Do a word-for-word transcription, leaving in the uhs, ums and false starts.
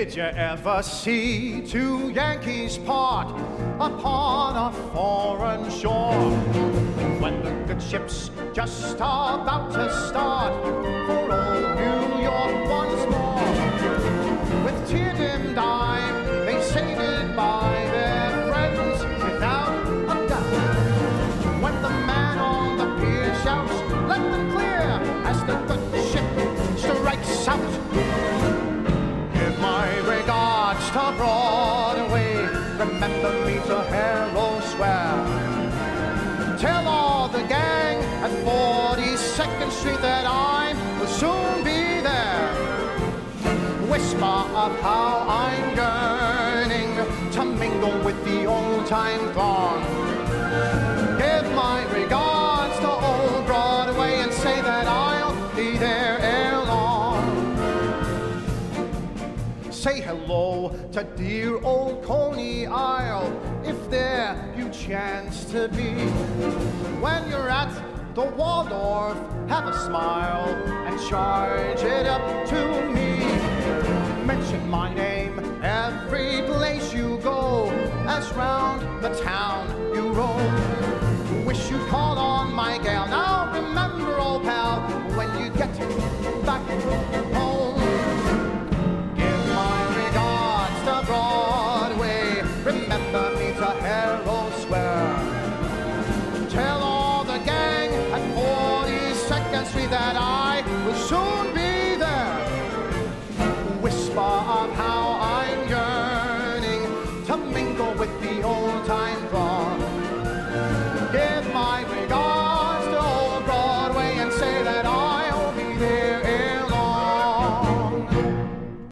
Did you ever see two Yankees part upon a foreign shore? When the good ship's just about to start for old New York once more. With tear-dimmed eye, they say goodbye, their friends without a doubt. When the man on the pier shouts, let them clear, as the good ship strikes out. Give my regards to Broadway, remember me to Harrow Square. Tell all the gang at forty-second Street that I will soon be there. Whisper of how I'm yearning to mingle with the old-time throng. Give my regards to old Broadway and say that I'll be there ere long. Say hello to dear old Coney Isle, if there you chance to be. When you're at the Waldorf, have a smile and charge it up to me. Mention my name every place you go, as round the town you roam. Wish you'd call on my gal. Now remember, old pal, when you get back